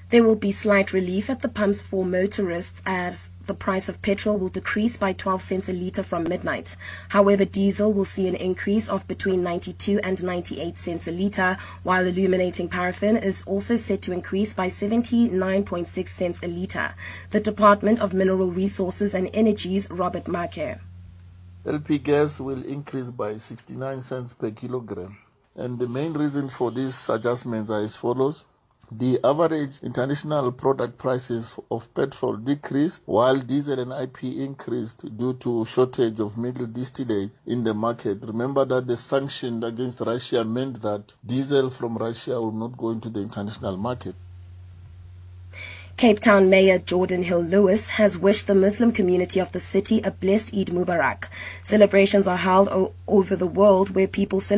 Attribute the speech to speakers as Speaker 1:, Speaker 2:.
Speaker 1: There will be slight relief at the pumps for motorists as the price of petrol will decrease by 12 cents a litre from midnight. However, diesel will see an increase of between 92 and 98 cents a litre, while illuminating paraffin is also set to increase by 79.6 cents a litre. The Department of Mineral Resources and Energy's Robert Make.
Speaker 2: LP gas will increase by 69 cents per kilogram. And the main reason for these adjustments are as follows. The average international product prices of petrol decreased while diesel and IP increased due to shortage of middle distillates in the market. Remember that the sanction against Russia meant that diesel from Russia will not go into the international market.
Speaker 1: Cape Town Mayor Jordan Hill-Lewis has wished the Muslim community of the city a blessed Eid Mubarak. Celebrations are held over the world where people celebrate